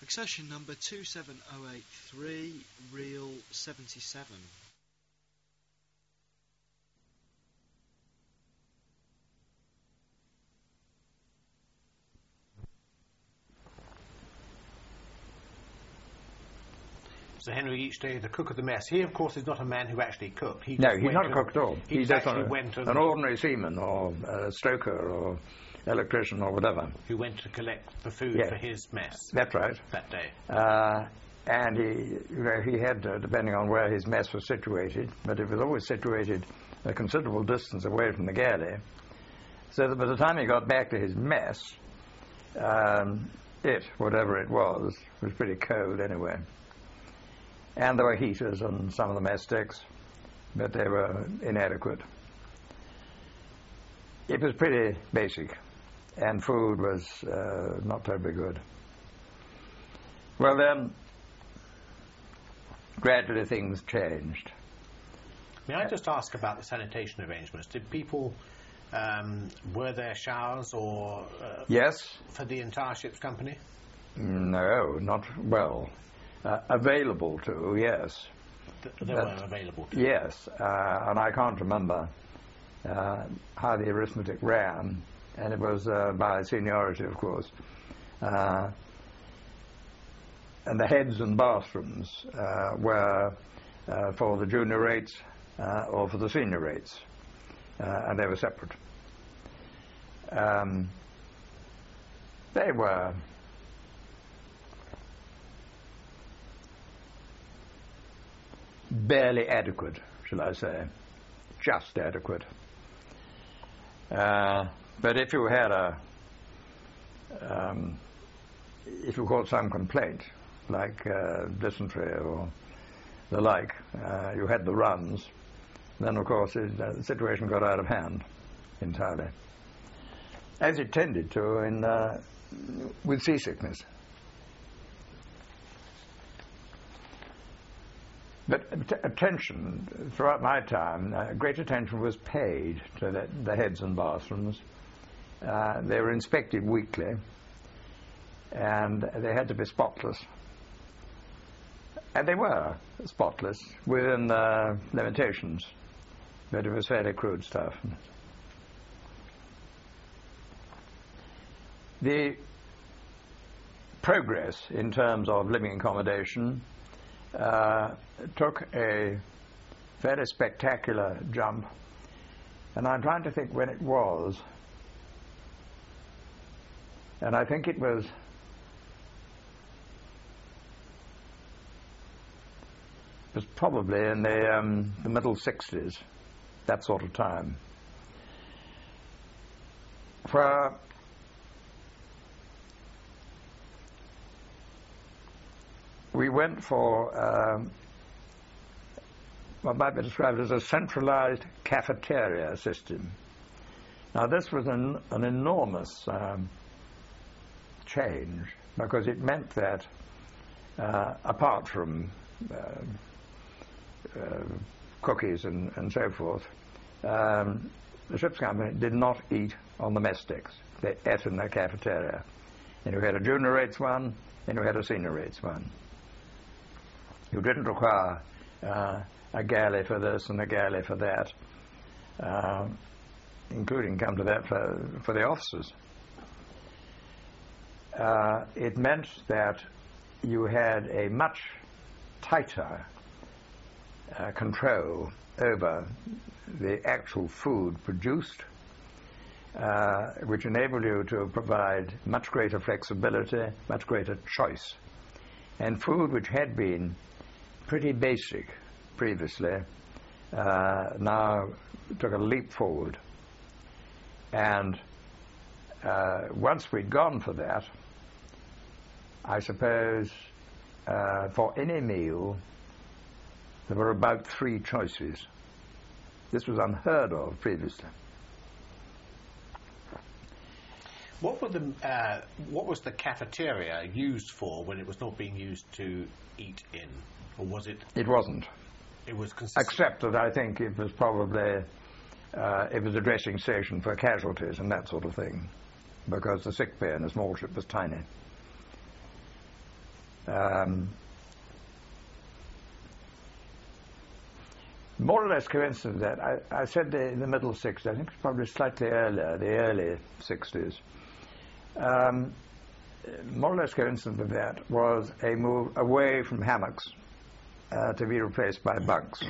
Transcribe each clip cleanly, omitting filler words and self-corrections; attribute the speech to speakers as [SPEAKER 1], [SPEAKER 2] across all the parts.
[SPEAKER 1] Accession number 27083, reel 77.
[SPEAKER 2] So Henry each day, the cook of the mess. He, of course, is not a man who actually cooked.
[SPEAKER 3] No, he's not a cook at all.
[SPEAKER 2] He's actually an
[SPEAKER 3] ordinary seaman or a stoker or electrician or whatever.
[SPEAKER 2] Who went to collect the food for his mess.
[SPEAKER 3] That's right.
[SPEAKER 2] That day.
[SPEAKER 3] And he had, depending on where his mess was situated, but it was always situated a considerable distance away from the galley, so that by the time he got back to his mess, whatever it was pretty cold anyway. And there were heaters on some of the mess decks, but they were inadequate. It was pretty basic, and food was not terribly good. Well then, gradually things changed.
[SPEAKER 2] May I just ask about the sanitation arrangements? Did people, were there showers or...
[SPEAKER 3] yes.
[SPEAKER 2] For the entire ship's company?
[SPEAKER 3] No, not, well, available to, yes.
[SPEAKER 2] They were available to?
[SPEAKER 3] Yes, and I can't remember how the arithmetic ran, and it was by seniority, of course. And the heads and bathrooms were for the junior rates or for the senior rates, and they were separate. They were barely adequate, shall I say, just adequate. But if you had if you caught some complaint, like dysentery or the like, you had the runs, then of course the situation got out of hand entirely, as it tended to with seasickness. But attention, throughout my time, great attention was paid to the heads and bathrooms. They were inspected weekly, and they had to be spotless. And they were spotless within the limitations, but it was fairly crude stuff. The progress in terms of living accommodation took a fairly spectacular jump, and I'm trying to think when it was, and I think it was probably in the middle 60s, that sort of time, where we went for what might be described as a centralized cafeteria system. Now this was an enormous change, because it meant that apart from cookies and so forth, the ship's company did not eat on the mess decks. They ate in their cafeteria. And you had a junior rates one, and you had a senior rates one. You didn't require a galley for this and a galley for that, including, come to that, for the officers. It meant that you had a much tighter control over the actual food produced, which enabled you to provide much greater flexibility, much greater choice. And food which had been pretty basic previously now took a leap forward. And once we'd gone for that, I suppose for any meal there were about 3 choices. This was unheard of previously.
[SPEAKER 2] What was the cafeteria used for when it was not being used to eat in, or was it?
[SPEAKER 3] It wasn't.
[SPEAKER 2] It was consistent.
[SPEAKER 3] Except that I think it was probably it was a dressing station for casualties and that sort of thing, because the sick bay in a small ship was tiny. More or less coincident that I said in the middle 60s, I think it's probably slightly earlier, the early 60s. More or less coincident with that was a move away from hammocks to be replaced by bunks.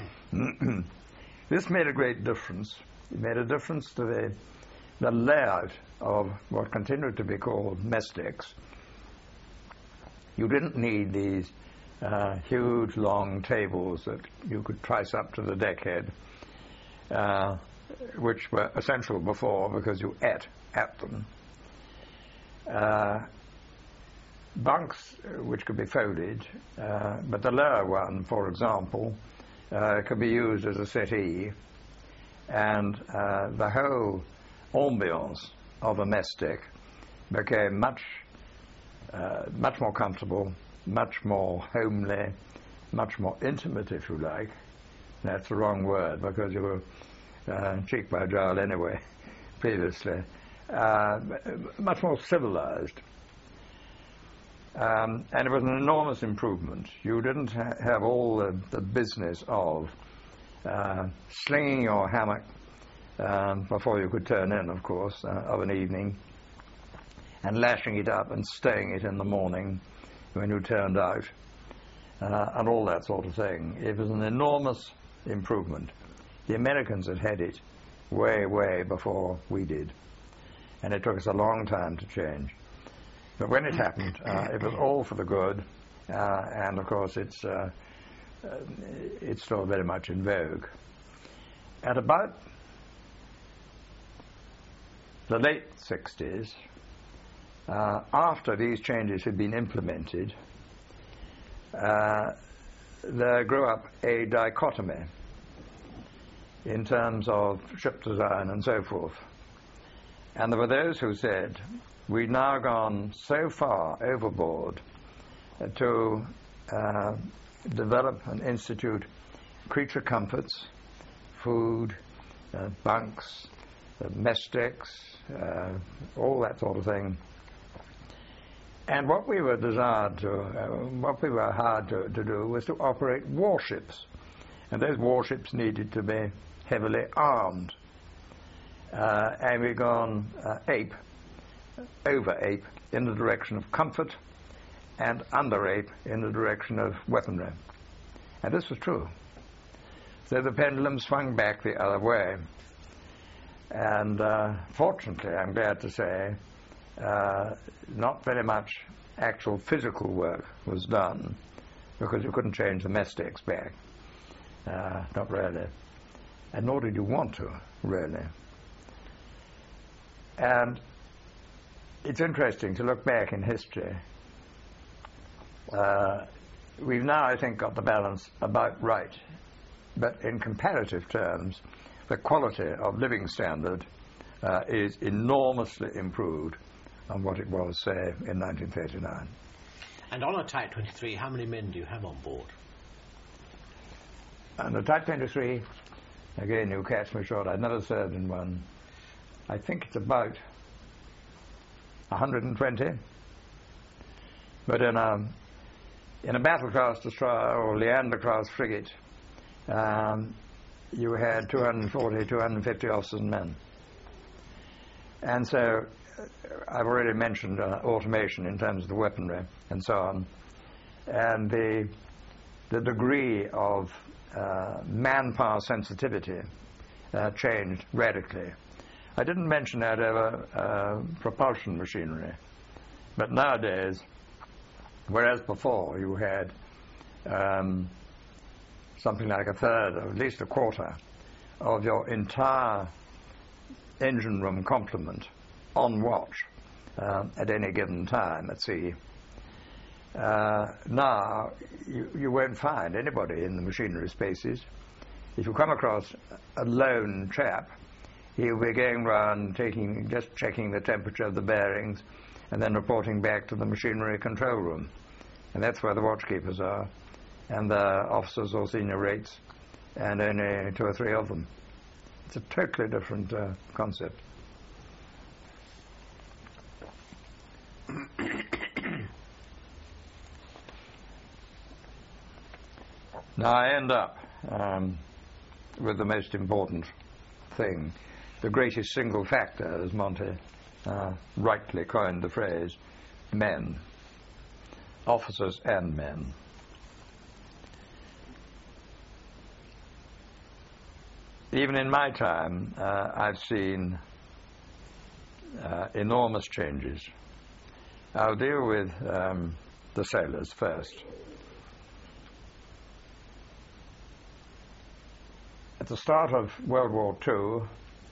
[SPEAKER 3] This made a great difference. It made a difference to the layout of what continued to be called mess decks. You didn't need these huge long tables that you could trice up to the deckhead, which were essential before because you ate at them. Bunks which could be folded, but the lower one, for example, could be used as a settee, and the whole ambiance of a mess deck became much more comfortable, much more homely, much more intimate, if you like. That's the wrong word because you were cheek by jowl anyway previously. Much more civilized. And it was an enormous improvement. You didn't have all the business of slinging your hammock before you could turn in, of course, of an evening, and lashing it up and staying it in the morning when you turned out, and all that sort of thing. It was an enormous improvement. The Americans had it way, way before we did, and it took us a long time to change. But when it happened, it was all for the good, and of course it's still very much in vogue. At about the late 60s, after these changes had been implemented, there grew up a dichotomy in terms of ship design and so forth. And there were those who said, we've now gone so far overboard to develop and institute creature comforts, food, bunks, mess decks, all that sort of thing. And what we were hired to do was to operate warships. And those warships needed to be heavily armed. And we've gone over ape in the direction of comfort and under ape in the direction of weaponry. And this was true. So the pendulum swung back the other way. And fortunately, I'm glad to say, not very much actual physical work was done because you couldn't change the mess decks back. Not really. And nor did you want to, really. And it's interesting to look back in history. We've now, I think, got the balance about right. But in comparative terms, the quality of living standard is enormously improved on what it was, say, in 1939.
[SPEAKER 2] And on a Type 23, how many men do you have on board?
[SPEAKER 3] And the Type 23, again, you catch me short, I've never served in one. I think it's about 120. But in a battle-class destroyer or Leander-class frigate, you had 240, 250 officers and men. And so I've already mentioned automation in terms of the weaponry and so on. And the degree of manpower sensitivity changed radically. I didn't mention that over propulsion machinery. But nowadays, whereas before you had something like a third, or at least a quarter, of your entire engine room complement on watch at any given time at sea. Now, you won't find anybody in the machinery spaces. If you come across a lone chap, he'll be going around just checking the temperature of the bearings and then reporting back to the machinery control room. And that's where the watchkeepers are, and the officers or senior rates, and only 2 or 3 of them. It's a totally different concept. Now I end up with the most important thing, the greatest single factor, as Monty rightly coined the phrase, men, officers and men. Even in my time, I've seen enormous changes. I'll deal with the sailors first. At the start of World War II,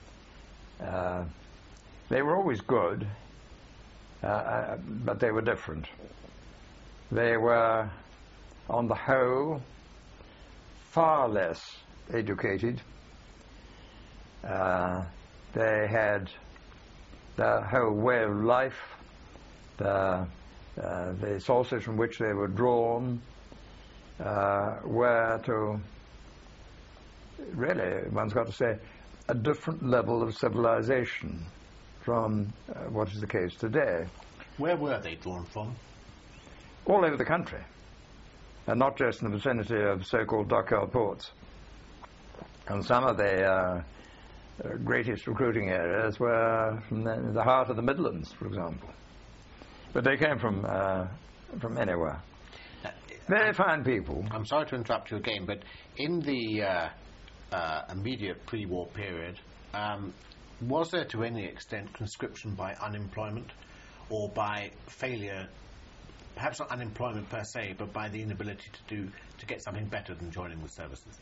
[SPEAKER 3] they were always good, but they were different. They were, on the whole, far less educated. They had the whole way of life, the sources from which they were drawn were to, really, one's got to say, a different level of civilization from what is the case today.
[SPEAKER 2] Where were they drawn from?
[SPEAKER 3] All over the country, and not just in the vicinity of so-called dockyard ports. And some of the greatest recruiting areas were from the heart of the Midlands, for example. But they came from anywhere. Very fine people.
[SPEAKER 2] I'm sorry to interrupt you again, but in the immediate pre-war period, was there to any extent conscription by unemployment or by failure, perhaps not unemployment per se, but by the inability to get something better than joining the services?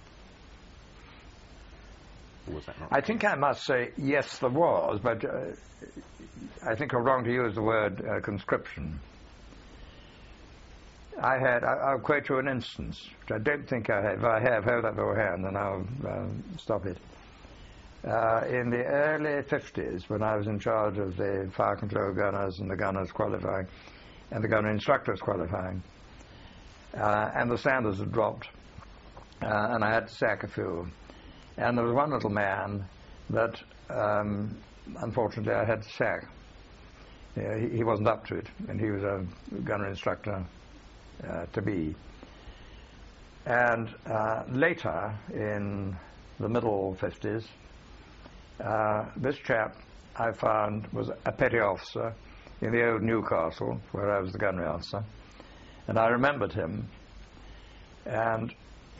[SPEAKER 2] Or was that not
[SPEAKER 3] I think I must say yes, there was, but I think I'm wrong to use the word conscription. I'll quote you an instance, which I don't think I have. If I have, hold up your hand and I'll stop it. In the early 50s, when I was in charge of the fire control gunners and the gunners qualifying, and the gunner instructors qualifying, and the standards had dropped, and I had to sack a few. And there was one little man that, unfortunately, I had to sack. He wasn't up to it, and he was a gunner instructor to be. And later, in the middle 50s, this chap, I found, was a petty officer in the old Newcastle, where I was the gunnery officer. And I remembered him, and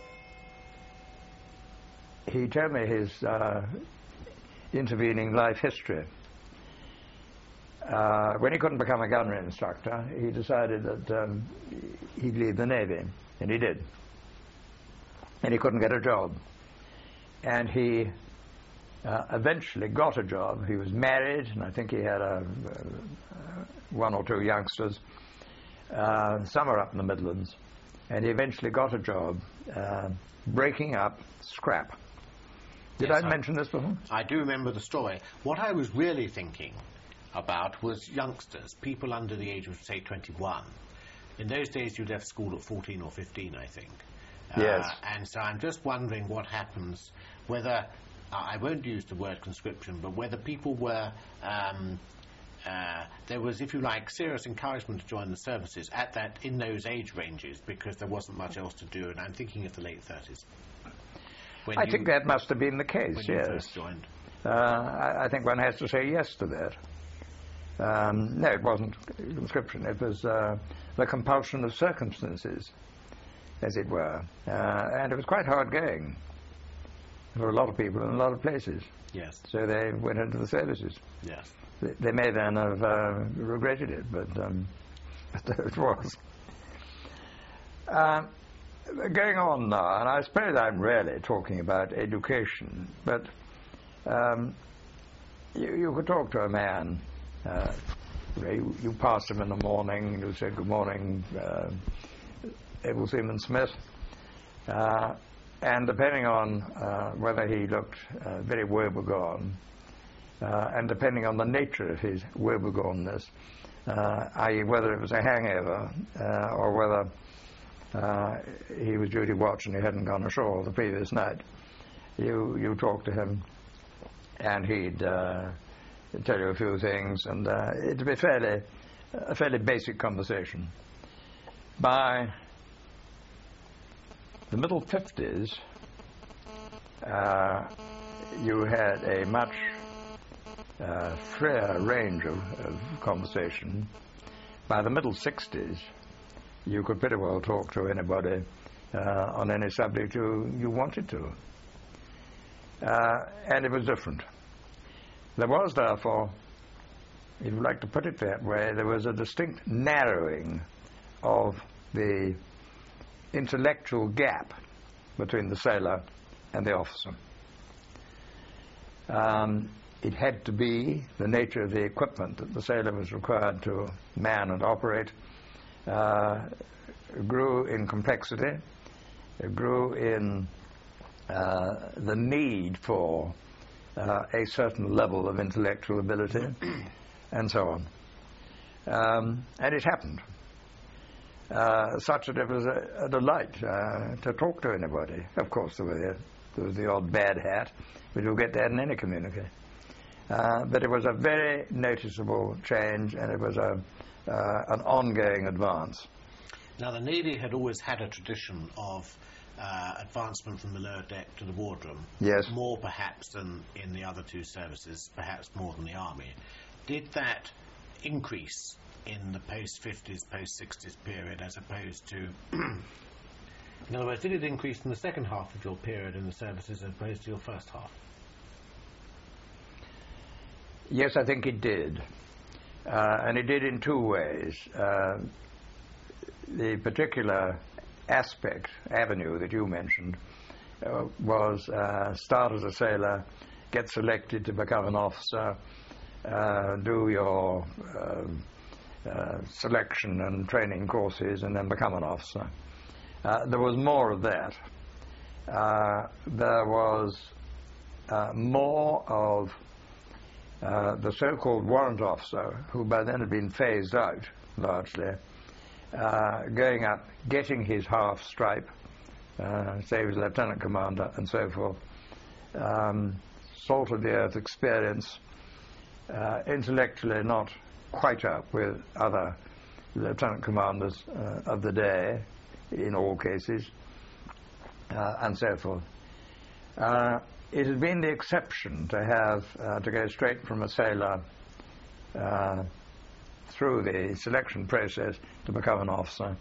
[SPEAKER 3] he told me his intervening life history. When he couldn't become a gunnery instructor, he decided that he'd leave the Navy, and he did. And he couldn't get a job. And he eventually got a job. He was married, and I think he had one or two youngsters, somewhere up in the Midlands. And he eventually got a job breaking up scrap. Did
[SPEAKER 2] Yes,
[SPEAKER 3] I mention this before?
[SPEAKER 2] I do remember the story. What I was really thinking about was youngsters, people under the age of, say, 21. In those days, you left school at 14 or 15, I think.
[SPEAKER 3] Yes.
[SPEAKER 2] And so I'm just wondering what happens, whether, I won't use the word conscription, but whether people were, there was, if you like, serious encouragement to join the services in those age ranges, because there wasn't much else to do, and I'm thinking of the late 30s.
[SPEAKER 3] I think that must have been the case,
[SPEAKER 2] when
[SPEAKER 3] yes.
[SPEAKER 2] you first joined.
[SPEAKER 3] I think one has to say yes to that. No, it wasn't conscription. It was the compulsion of circumstances, as it were. And it was quite hard going for a lot of people in a lot of places.
[SPEAKER 2] Yes.
[SPEAKER 3] So they went into the services.
[SPEAKER 2] Yes.
[SPEAKER 3] They may then have regretted it, but there it was. Going on now, and I suppose I'm really talking about education, but you could talk to a man, you passed him in the morning, and you said, "Good morning, Abel Seaman Smith," and depending on whether he looked very woebegone, and depending on the nature of his woebegone-ness, i.e. whether it was a hangover or whether he was duty watch and he hadn't gone ashore the previous night, you talk to him and he'd tell you a few things, and it'd be a fairly basic conversation. By the middle 50s, you had a much freer range of conversation. By the middle 60s, you could pretty well talk to anybody on any subject you wanted to. And it was different. There was, therefore, if you like to put it that way, there was a distinct narrowing of the intellectual gap between the sailor and the officer. It had to be the nature of the equipment that the sailor was required to man and operate grew in complexity, it grew in the need for a certain level of intellectual ability, and so on. And it happened, such that it was a delight to talk to anybody. Of course, there was the odd bad hat, but you'll get that in any community. But it was a very noticeable change, and it was an ongoing advance.
[SPEAKER 2] Now, the Navy had always had a tradition of advancement from the lower deck to the wardroom.
[SPEAKER 3] Yes.
[SPEAKER 2] More perhaps than in the other two services, perhaps more than the Army. Did that increase in the post-50s, post-60s period as opposed to... in other words, did it increase in the second half of your period in the services as opposed to your first half?
[SPEAKER 3] Yes, I think it did. And it did in two ways. The particular avenue that you mentioned was start as a sailor, get selected to become an officer, do your selection and training courses, and then become an officer. There was more of that. There was more of the so-called warrant officer, who by then had been phased out largely, going up, getting his half stripe, say he was lieutenant commander and so forth, salt of the earth experience, intellectually not quite up with other lieutenant commanders of the day in all cases, and so forth. It had been the exception to have to go straight from a sailor through the selection process to become an officer.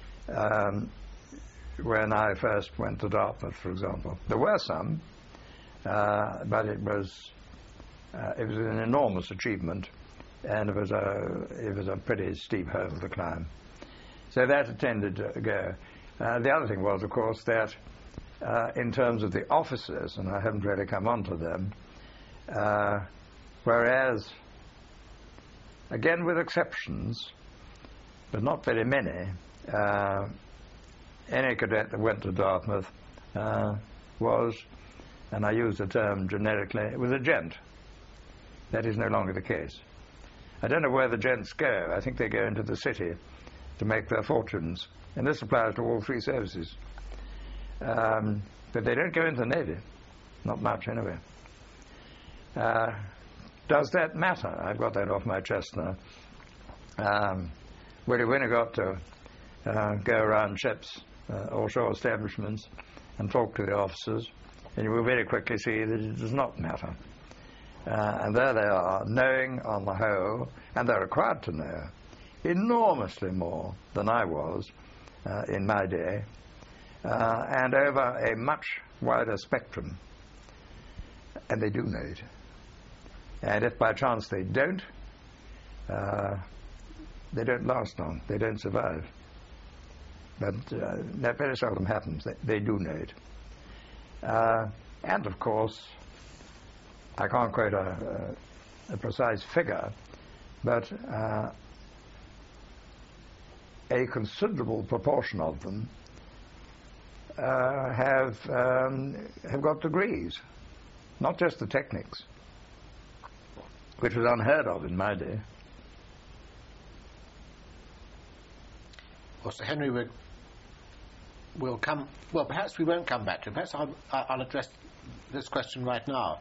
[SPEAKER 3] When I first went to Dartmouth, for example, there were some, but it was an enormous achievement, and it was a pretty steep hurdle to climb. So that tended to go. The other thing was, of course, that in terms of the officers, and I haven't really come on to them, whereas, again with exceptions, but not very many, any cadet that went to Dartmouth was, and I use the term generically, it was a gent. That is no longer the case. I don't know where the gents go. I think they go into the city to make their fortunes, and this applies to all three services. But they don't go into the Navy, not much anyway. Does that matter? I've got that off my chest now. Well, you've only got to go around ships, offshore establishments, and talk to the officers, and you will very quickly see that it does not matter. And there they are, knowing on the whole, and they're required to know, enormously more than I was in my day, and over a much wider spectrum. And they do know it. And if by chance they don't last long, they don't survive. But that very seldom happens. They do know it. And of course, I can't quote a precise figure, but a considerable proportion of them have got degrees, not just the techniques, which was unheard of in my day.
[SPEAKER 2] Well, Sir Henry, we'll come. Well, perhaps we won't come back to it. Perhaps I'll address this question right now.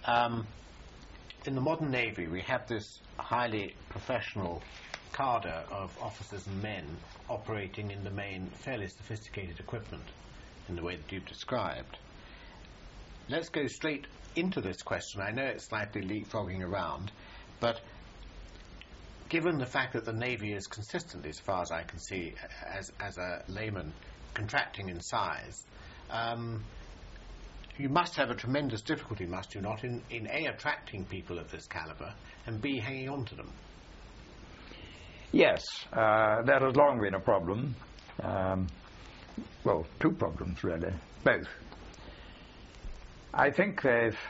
[SPEAKER 2] In the modern Navy, we have this highly professional cadre of officers and men operating in the main fairly sophisticated equipment. in the way that you've described. Let's go straight into this question. I know it's slightly leapfrogging around, but given the fact that the Navy is consistently, as far as I can see, as a layman, contracting in size, you must have a tremendous difficulty, must you not, in A, attracting people of this calibre, and B, hanging on to them?
[SPEAKER 3] Yes, that has long been a problem. Well, two problems, really, both. I think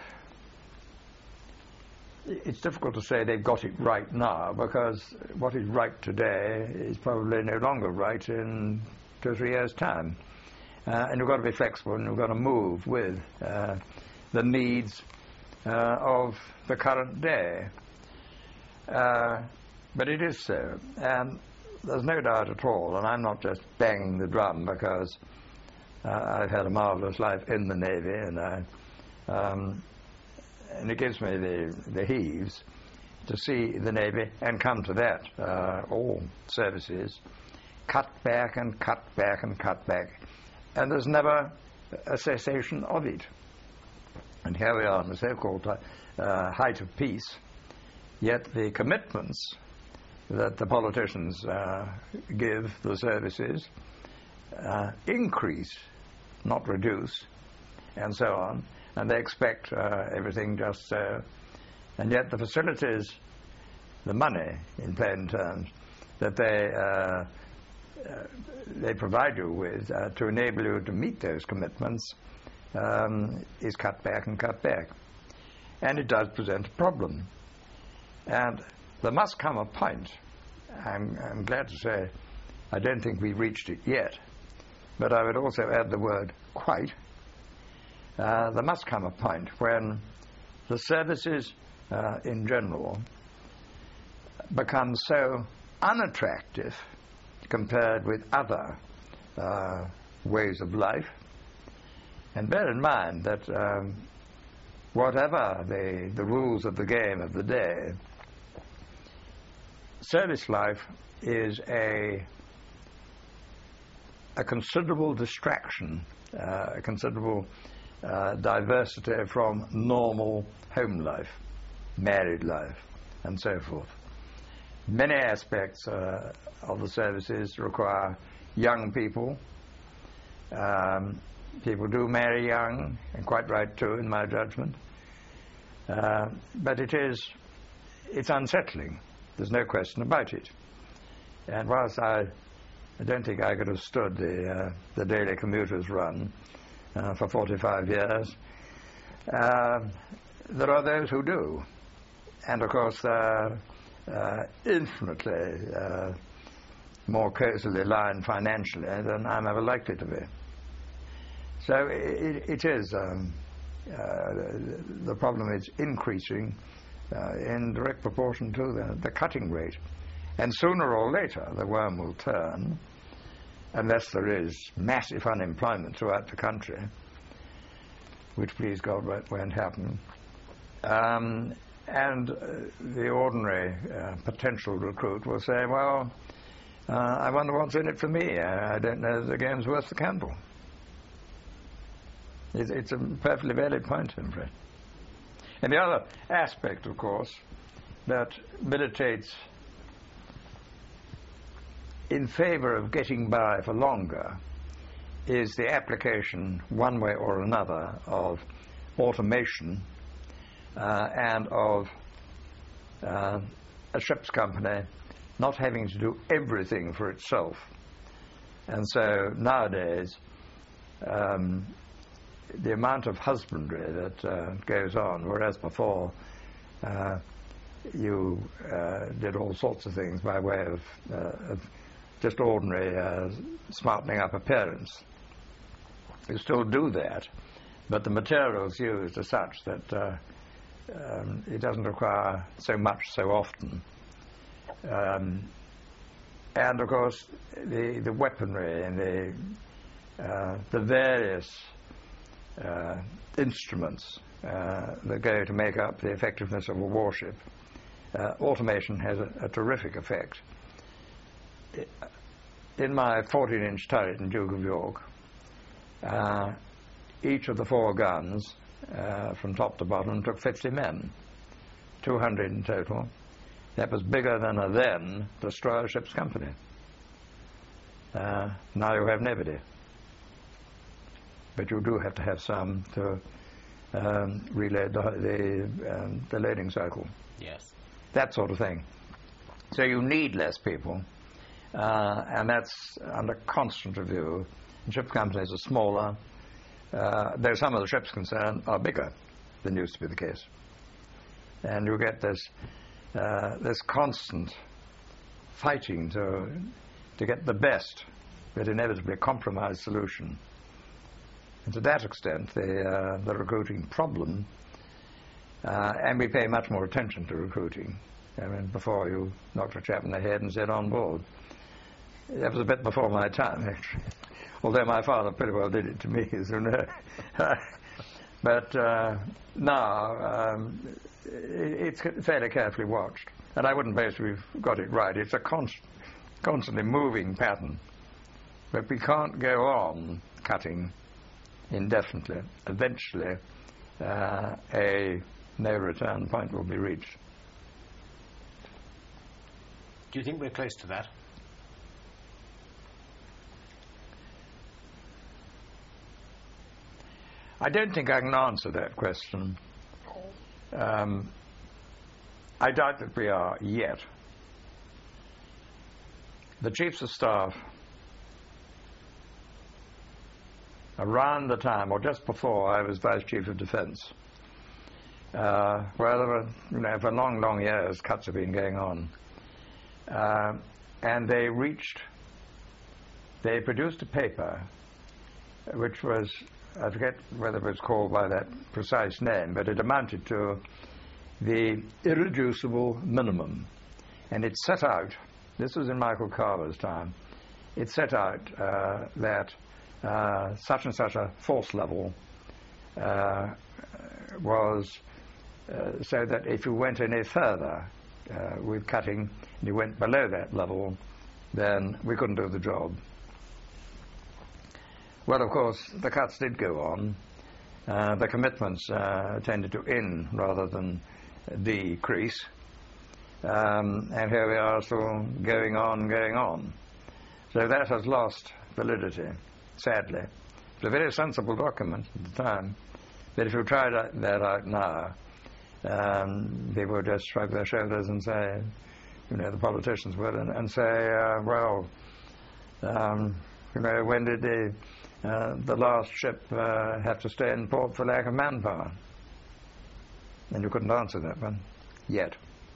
[SPEAKER 3] it's difficult to say they've got it right now, because what is right today is probably no longer right in 2 or 3 years' time. And you've got to be flexible, and you've got to move with the needs of the current day. But it is so. And there's no doubt at all, and I'm not just banging the drum because I've had a marvellous life in the Navy, and it gives me the heaves to see the Navy, and come to that, all services, cut back and cut back and cut back. And there's never a cessation of it. And here we are in the so-called height of peace, yet the commitments that the politicians give the services increase, not reduce, and so on. And they expect everything just so. And yet the facilities, the money, in plain terms, that they provide you with to enable you to meet those commitments is cut back and cut back. And it does present a problem. And there must come a point, I'm glad to say, I don't think we've reached it yet, but I would also add the word quite. There must come a point when the services in general become so unattractive compared with other ways of life. And bear in mind that whatever the rules of the game of the day, service life is a considerable distraction, a considerable diversity from normal home life, married life, and so forth. Many aspects of the services require young people. People do marry young, and quite right too, in my judgment. But it's unsettling. There's no question about it. And whilst I don't think I could have stood the daily commuter's run for 45 years, there are those who do. And of course, infinitely more closely aligned financially than I'm ever likely to be. So it is, the problem is increasing in direct proportion to the cutting rate. And sooner or later the worm will turn, unless there is massive unemployment throughout the country, which, please God, won't happen. And the ordinary potential recruit will say, well, I wonder what's in it for me. I don't know if the game's worth the candle. It's a perfectly valid point, I'm afraid. And the other aspect, of course, that militates in favor of getting by for longer is the application, one way or another, of automation and of a ship's company not having to do everything for itself. And so nowadays, the amount of husbandry that goes on, whereas before you did all sorts of things by way of just ordinary smartening up appearance. You still do that, but the materials used are such that it doesn't require so much so often. And of course, the weaponry and the various instruments that go to make up the effectiveness of a warship, automation has a terrific effect. In my 14-inch turret in Duke of York, each of the 4 guns, from top to bottom, took 50 men, 200 in total. That was bigger than a then destroyer ships company. Now you have nobody. But you do have to have some to relay the loading cycle.
[SPEAKER 2] Yes.
[SPEAKER 3] That sort of thing. So you need less people, and that's under constant review. And ship companies are smaller, though some of the ships concerned are bigger than used to be the case. And you get this constant fighting to get the best, but inevitably compromised solution. And to that extent, the recruiting problem, and we pay much more attention to recruiting. I mean, before you knocked a chap in the head and said on board. That was a bit before my time, actually. Although my father pretty well did it to me, as you know. But now, it's fairly carefully watched. And I wouldn't boast we've got it right. It's a constantly moving pattern. But we can't go on cutting indefinitely. Eventually, a no-return point will be reached.
[SPEAKER 2] Do you think we're close to that?
[SPEAKER 3] I don't think I can answer that question. I doubt that we are yet. The chiefs of staff, around the time, or just before I was Vice Chief of Defence, well, there were, for long years, cuts have been going on. And they produced a paper which was, I forget whether it was called by that precise name, but it amounted to the irreducible minimum. And it set out, this was in Michael Carver's time, it set out that such and such a force level was so that if you went any further with cutting, and you went below that level, then we couldn't do the job. Well, of course, the cuts did go on. The commitments tended to end rather than decrease. And here we are still going on. So that has lost validity, sadly. It's a very sensible document at the time. But if you try that out now, people would just shrug their shoulders and say, the politicians would, and say, when did the last ship have to stay in port for lack of manpower? And you couldn't answer that one yet.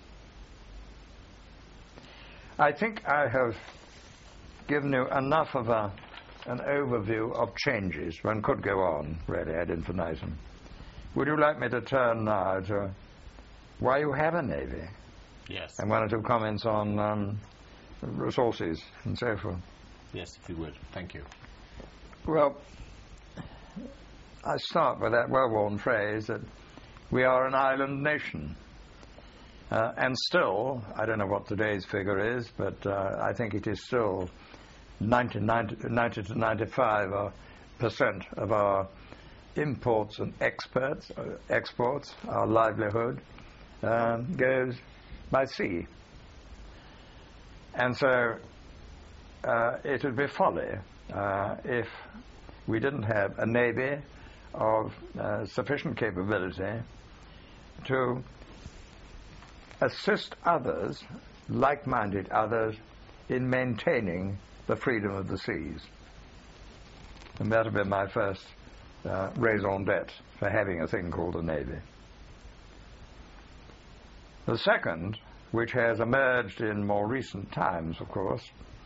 [SPEAKER 3] I think I have given you enough of an overview of changes. One could go on, really, ad infinitum. Would you like me to turn now to why you have a navy?
[SPEAKER 2] Yes.
[SPEAKER 3] And one or two comments on resources and so forth.
[SPEAKER 2] Yes, if you would. Thank you.
[SPEAKER 3] Well, I start with that well-worn phrase that we are an island nation. And still, I don't know what today's figure is, but I think it is still 90 to 95% of our imports and exports, our livelihood, goes by sea. And so it would be folly if we didn't have a navy of sufficient capability to assist others, like-minded others, in maintaining the freedom of the seas. And that would be my first raison d'etre for having a thing called a navy. The second, which has emerged in more recent times, of course,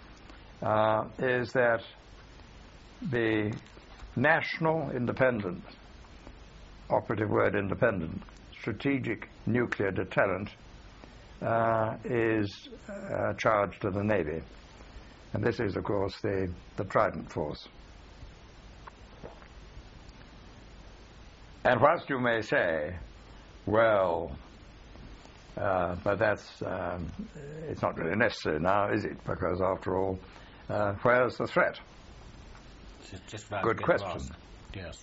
[SPEAKER 3] is that the national independent, operative word independent, strategic nuclear deterrent is charged to the Navy. And this is, of course, the Trident force. And whilst you may say, well, but that's, it's not really necessary now, is it? Because after all, where's the threat?
[SPEAKER 2] just about
[SPEAKER 3] good
[SPEAKER 2] to
[SPEAKER 3] question.
[SPEAKER 2] ask. Yes.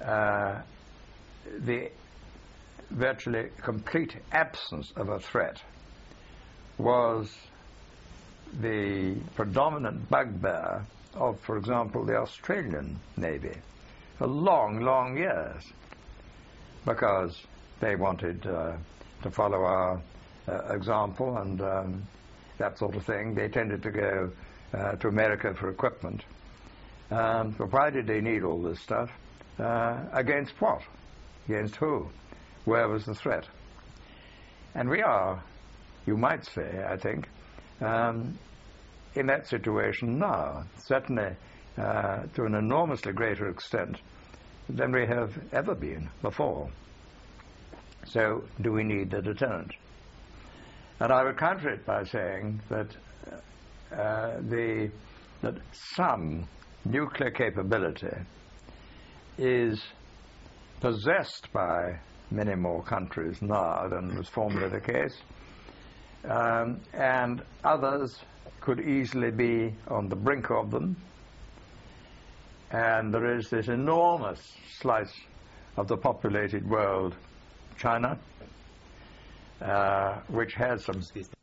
[SPEAKER 3] The virtually complete absence of a threat was the predominant bugbear of, for example, the Australian Navy for long, long years, because they wanted to follow our example and that sort of thing. They tended to go to America for equipment. But why did they need all this stuff? Against what? Against who? Where was the threat? And we are, you might say, I think, in that situation now, certainly to an enormously greater extent than we have ever been before. So, do we need a deterrent? And I would counter it by saying that that some nuclear capability is possessed by many more countries now than was formerly the case, and others could easily be on the brink of them. And there is this enormous slice of the populated world, China, which has some